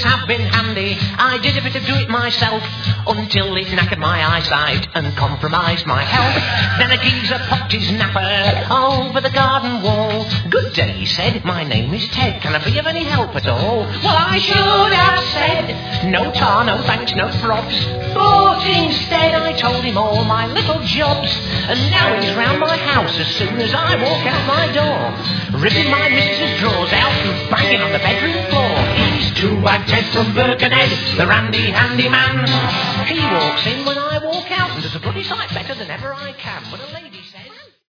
have been handy. I did a bit of do it myself until it knackered my eyesight and compromised my health. Then a geezer popped his napper over the garden wall. Good day, he said, my name is Ted. Can I be of any help at all? Well, I should have said, no tar, no thanks, no probs. But instead I told him all my little jobs. And now he's round my house as soon as I walk out my door, ripping my missus's drawers out and banging on the bedroom floor. He's Two-Wag Ted from Birkenhead, the randy handy man. He walks in when I walk out and does a bloody sight better than ever I can. When a lady